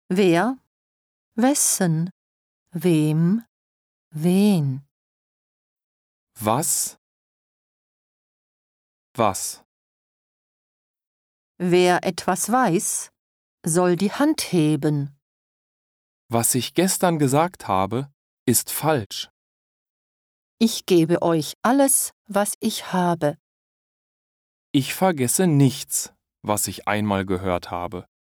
Wer, wessen, wem, wen. Was? Was? Wer etwas weiß, soll die Hand heben. Was ich gestern gesagt habe, ist falsch. Ich gebe euch alles, was ich habe. Ich vergesse nichts, was ich einmal gehört habe.